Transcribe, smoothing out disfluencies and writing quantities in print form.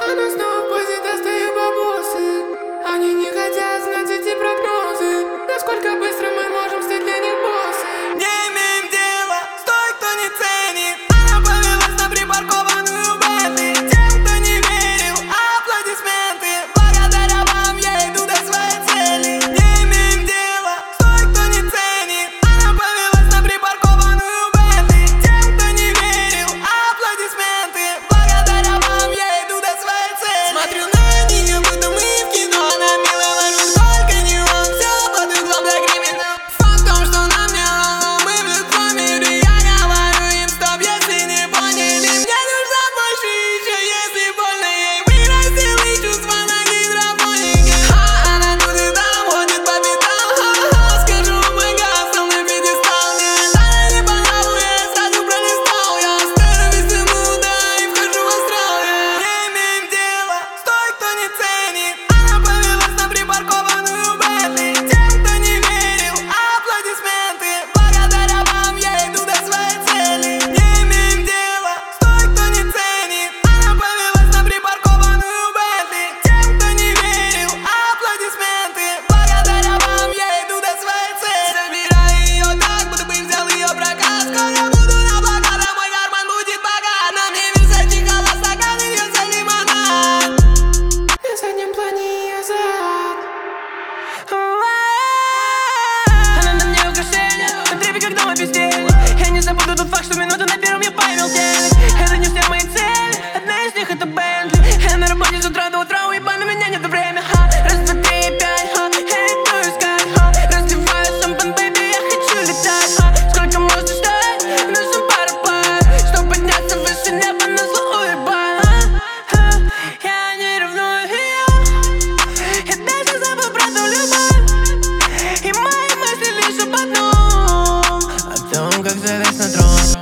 Она снова в позе, достаю бабосы. Они не хотят знать эти прогнозы. Насколько быстро мы можем стать для них боссы. Не имеем дела с той, кто не ценит. Она повелась на припаркованную Бентли. Тем, кто не верил, аплодисменты. Благодаря вам я иду до своей цели. Не имеем дела с той, кто не ценит. Она повелась на припаркованную Бентли. Тем, кто не верил, аплодисменты. Благодаря вам я иду до своей цели. Смотрю на нее, будто мы в кино. Она милая, вокруг только не он. Все под углом для криминал. Факт в том, что нам не равно, мы в людском мире. Я говорю им стоп, если не поняли. Мне нужно больше еще, если больно ей. Вырастила чувства на гидропонике. Она тут и там ходит по пятам. Скажу, мой газ, там на пьедестал. Она не понравилась, я сразу пролистал. Я становлюсь муда и вхожу в астрал. Не имеем дела с той, кто не ценит. Она повелась на припаркованную Бентли. Тем, кто не верил, аплодисменты. Благодаря вам я иду до своей цели. Не имеем дела с той, кто не ценит. Она повелась на припаркованную Бентли. Тем, кто не верил, аплодисменты. Благодаря вам я иду до своей цели. Забираю ее так, будто бы взял ее прокат. Скоро буду на блокадах, мой карман будет богат. На мне Versace холостакан, льется лимонад. На заднем плане ее зад. Она на мне украшение, на трепе как дома без денег. Я не забуду тот факт, что минуту на первом я поймал денег. Это не все мои цели, одна из них это Бентли. Я на работе с утра до утра, уебан, у меня нет времени. Раз, два, три, пять, я иду искать. Раздеваю шампан, бэйби, я хочу летать. Сколько можно ждать, нужен пароплан, чтоб подняться выше неба на зло уебан. Я не ревную ее, я даже забыл про ту любовь. И мои мысли лишь об одном, о том, как залезть на трон.